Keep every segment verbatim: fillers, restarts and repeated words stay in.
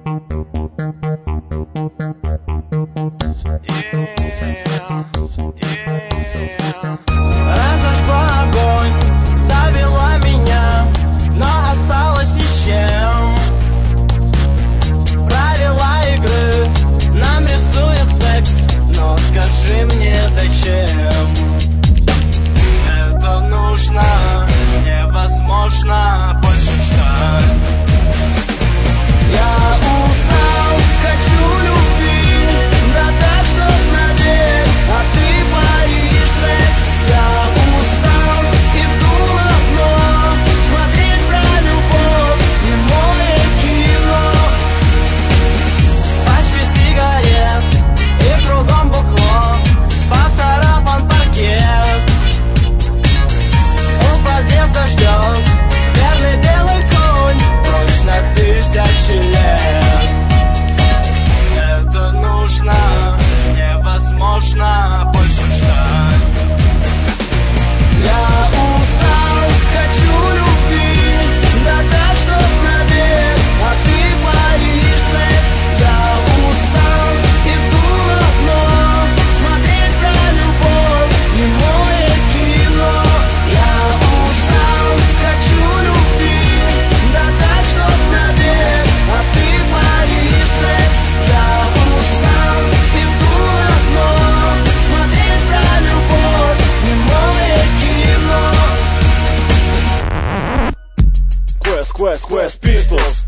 Разожгла огонь, завела меня, но осталось ни с чем. Правила игры нам рисует секс, но скажи мне зачем? Это нужно, невозможно больше ждать. Я устал, хочу любви, да так, чтоб навек, а ты боишь секс. Я устал и вдул окно, смотреть про любовь, немое кино. Пачка сигарет и кругом бухло, поцарапан паркет. У подъезда ждет верный белый конь, прочь на тысячи лет. Это нужно, невозможно больше ждать. Я устал, хочу любви, да так, чтоб навек, а ты боишь секс. Я устал и вдул окно, смотреть про любовь, немое кино. Я устал, хочу любви, да так, чтоб навек, а ты боишь секс. Я устал и вдул окно, смотреть про любовь, немое кино. Quest, Quest, Quest Pistols.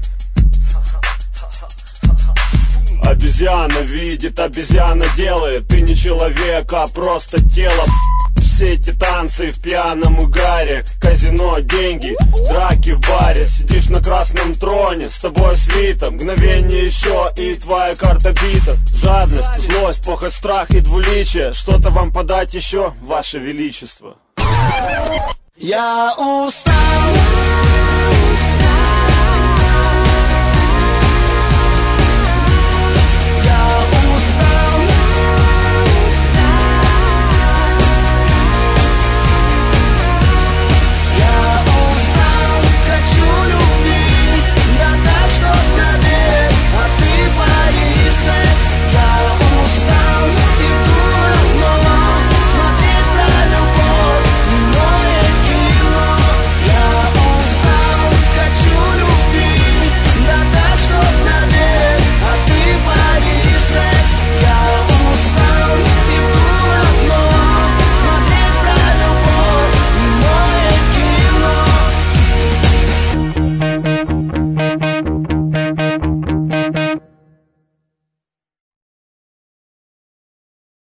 Обезьяна видит, обезьяна делает. Ты не человек, а просто тело. Все эти танцы в пьяном угаре, казино, деньги, драки в баре. Сидишь на красном троне, с тобой свита. Мгновение еще и твоя карта бита. Жадность, злость, похоть, страх и двуличие. Что-то вам подать еще, ваше величество? Я устал.